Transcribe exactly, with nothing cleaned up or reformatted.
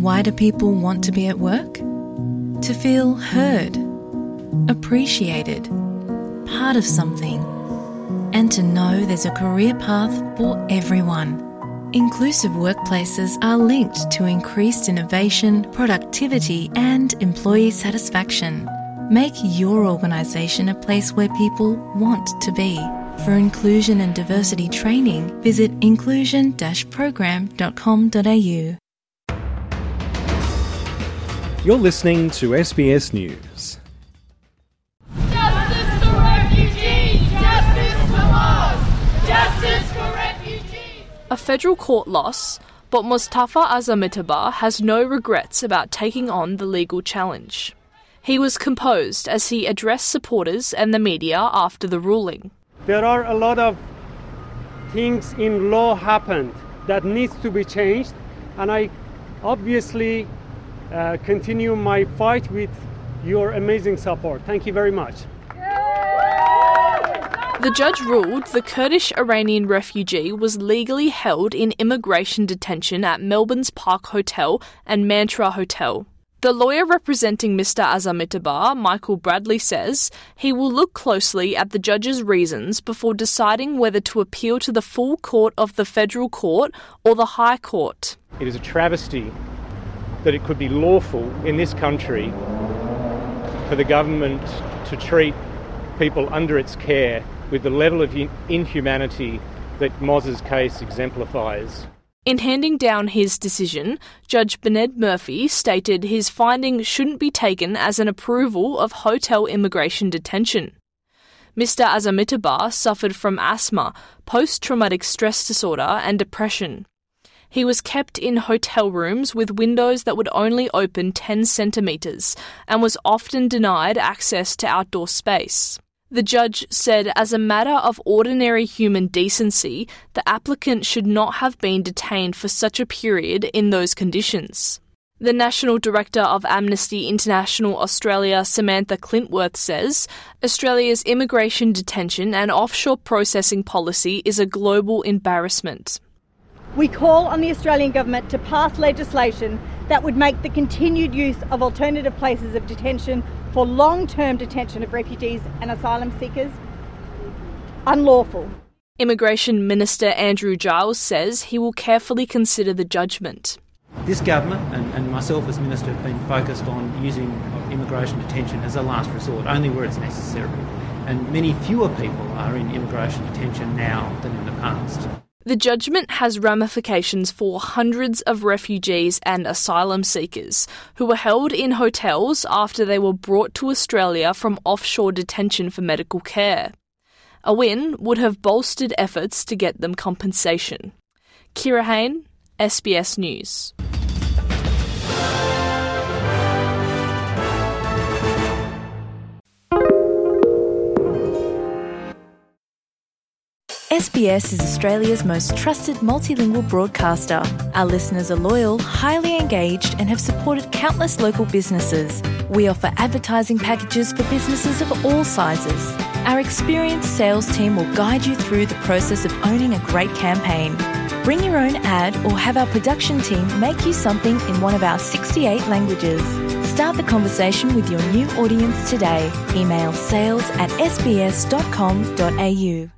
Why do people want to be at work? To feel heard, appreciated, part of something, and to know there's a career path for everyone. Inclusive workplaces are linked to increased innovation, productivity, and employee satisfaction. Make your organisation a place where people want to be. For inclusion and diversity training, visit inclusion dash program dot com dot a u. You're listening to S B S News. Justice for refugees! Justice for Moz! Justice for refugees! A federal court loss, but Mustafa Azamitaba has no regrets about taking on the legal challenge. He was composed as he addressed supporters and the media after the ruling. There are a lot of things in law happened that needs to be changed, and I obviously uh, continue my fight with your amazing support. Thank you very much. The judge ruled the Kurdish-Iranian refugee was legally held in immigration detention at Melbourne's Park Hotel and Mantra Hotel. The lawyer representing Mister Azamitaba, Michael Bradley, says he will look closely at the judge's reasons before deciding whether to appeal to the full court of the federal court or the High Court. It is a travesty that it could be lawful in this country for the government to treat people under its care with the level of inhumanity that Moz's case exemplifies. In handing down his decision, Judge Bened Murphy stated his finding shouldn't be taken as an approval of hotel immigration detention. Mister Azamitaba suffered from asthma, post-traumatic stress disorder and depression. He was kept in hotel rooms with windows that would only open ten centimetres and was often denied access to outdoor space. The judge said as a matter of ordinary human decency, the applicant should not have been detained for such a period in those conditions. The National Director of Amnesty International Australia, Samantha Clintworth, says Australia's immigration detention and offshore processing policy is a global embarrassment. We call on the Australian Government to pass legislation that would make the continued use of alternative places of detention for long-term detention of refugees and asylum seekers unlawful. Immigration Minister Andrew Giles says he will carefully consider the judgment. This government and, and myself as Minister have been focused on using immigration detention as a last resort, only where it's necessary. And many fewer people are in immigration detention now than in the past. The judgment has ramifications for hundreds of refugees and asylum seekers who were held in hotels after they were brought to Australia from offshore detention for medical care. A win would have bolstered efforts to get them compensation. Kira Hain, S B S News. S B S is Australia's most trusted multilingual broadcaster. Our listeners are loyal, highly engaged, and have supported countless local businesses. We offer advertising packages for businesses of all sizes. Our experienced sales team will guide you through the process of owning a great campaign. Bring your own ad or have our production team make you something in one of our sixty-eight languages. Start the conversation with your new audience today. Email sales at s b s dot com dot a u.